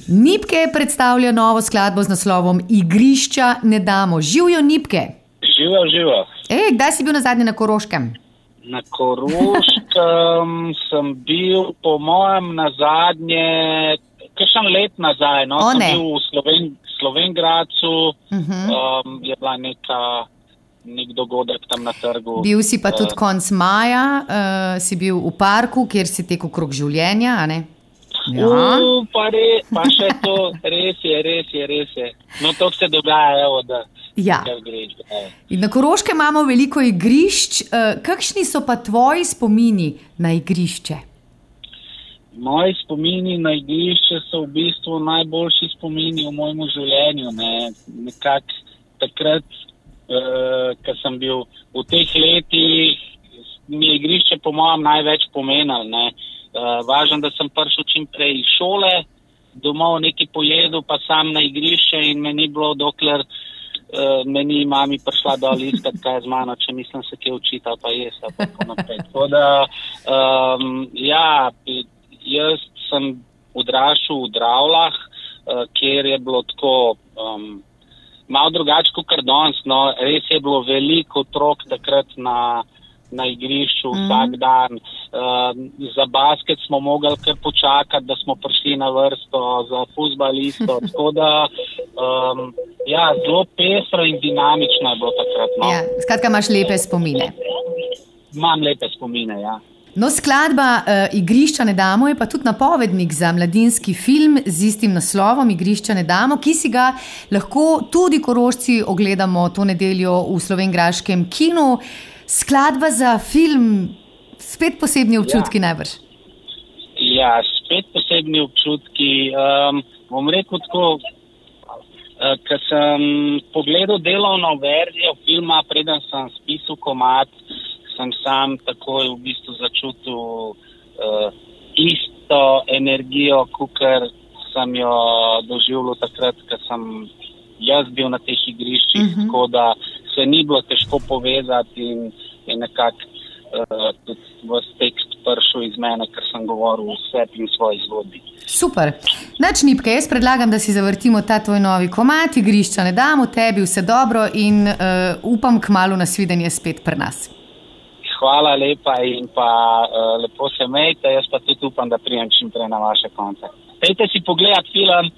Nipke predstavlja novo skladbo z naslovom Igrišča ne damo. Živjo, Nipke. Živo. Kdaj si bil nazadnje na Koroškem? Na Koroškem sem bil, po mojem, nazadnje, kakšen let nazaj, no? Sem bil v Slovenjgradcu, je bila nek dogodek tam na trgu. Bil si pa tudi konec maja, si bil v parku, kjer si tekel krog življenja, a ne? Ja. Pa še to, res je. No, to se dogaja, evo, da greš. In na Koroškem imamo veliko igrišč. Kakšni so pa tvoji spomini na igrišče? Moji spomini na igrišče so v bistvu najboljši spomini v mojem življenju. Nekako takrat, ko sem bil v teh letih, mi je igrišče po mojem največ pomenilo. Važno, da sem prišel čim prej iz šole, domov nekaj pojedel, pa sam na igrišče in me ni bilo, dokler me ni mami prišla dol iskat, kaj z mano, če mislim se kje učiti, pa jaz, pa tako naprej. Tako da, jaz sem odraščal v Dravljah, kjer je bilo tako malo drugače kot danes, no, res je bilo veliko otrok takrat na igrišču vsak dan. Za basket smo mogli kar počakati, da smo prišli na vrsto, za fuzbalisto. Tako da, zelo pestro in dinamično je bilo takrat. No. Ja, skratka, imaš lepe spomine. Imam lepe spomine, ja. No, skladba Igrišča ne damo je pa tudi napovednik za mladinski film z istim naslovom Igrišča ne damo, ki si ga lahko tudi Korošci ogledamo to nedeljo v slovenjgraškem kinu. Skladba za film, spet posebni občutki najbrž. Ja, spet posebni občutki. Bom rekel tako, ko sem pogledal delovno verzijo filma, preden sem spisal komad, sem sam takoj v bistvu začutil isto energijo, kakor sem jo doživljal takrat, ko sem jaz bil na teh igriščih, tako da se ni bilo težko povezati in je nekako tudi vas tekst prišel iz mene, ker sem govoril o sebi in svoji zgodbi. Super. Nič, Nipke, jaz predlagam, da si zavrtimo ta tvoj novi komad, Igrišča ne damo, tebi vse dobro in upam kmalu nasvidenje spet pri nas. Hvala lepa in pa lepo se imejte, jaz pa tudi upam, da prijem čim prej na vaše konce. Dajte si pogledati film.